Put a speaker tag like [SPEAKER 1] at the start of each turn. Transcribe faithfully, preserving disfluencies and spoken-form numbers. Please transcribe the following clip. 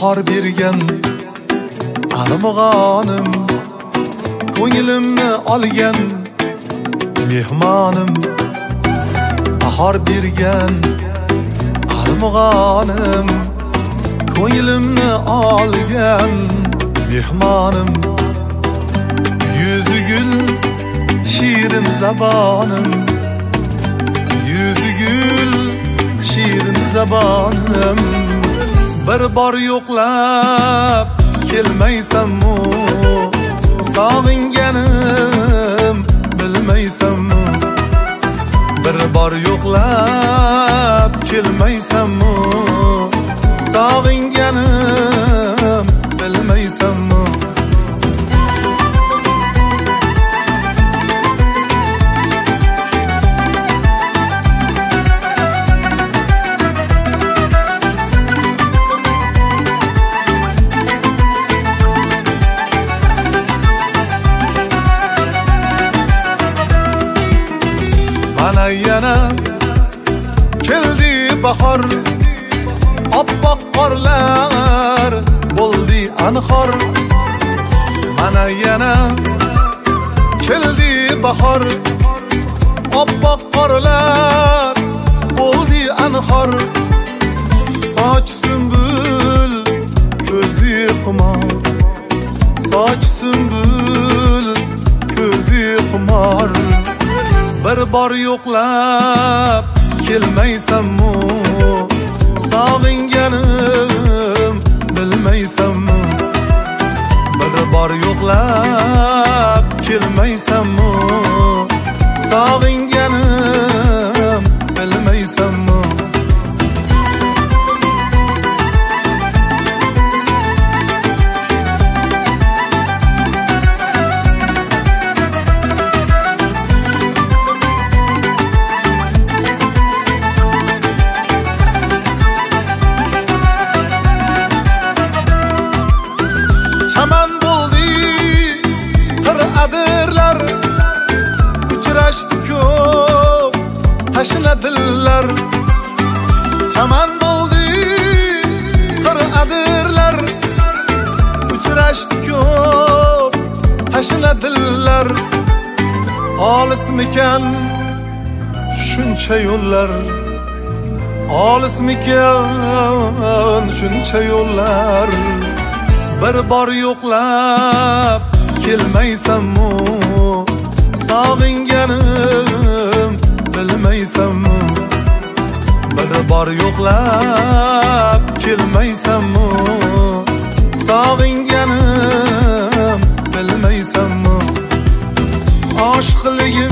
[SPEAKER 1] bahor bergan armog'onim, ko'nglimni olgan mehmonim. Bahor bergan armog'onim, ko'nglimni olgan mehmonim. Yüzü gül şirin zabanım, yüzü gül şirin zabanım. Bir bor yo'qlab kelmaysanmi, sog'inganim bilmaysanmi? Bir bor yo'qlab kelmaysanmi, sog'inganim bilmaysanmi? Mana yana keldi bahor, oppoq qorlar bo'ldi anhor. Mana yana keldi bahor, oppoq qorlar bo'ldi anhor. Soch sümbül ko'zi xumor, soch sümbül ko'zi xumor. Bir bor yo'qlab kelmaysanmi, sog'inganim bilmaysanmi? Bir bor yo'qlab kelmaysanmi, sog'inganim bilmaysanmi? Chaman bo'ldi qir'adirlar, uchrashdi ko'p tashna dillar. Chaman bo'ldi qir'adirlar, uchrashdi ko'p tashna dillar. Olismikan shuncha yo'llar, olismikan shuncha yo'llar. Bir bor yo'qlab kelmaysanmi, sog'inganim bilmaysanmi? Bir bor yo'qlab kelmaysanmi, sog'inganim bilmaysanmi? Oshiqligim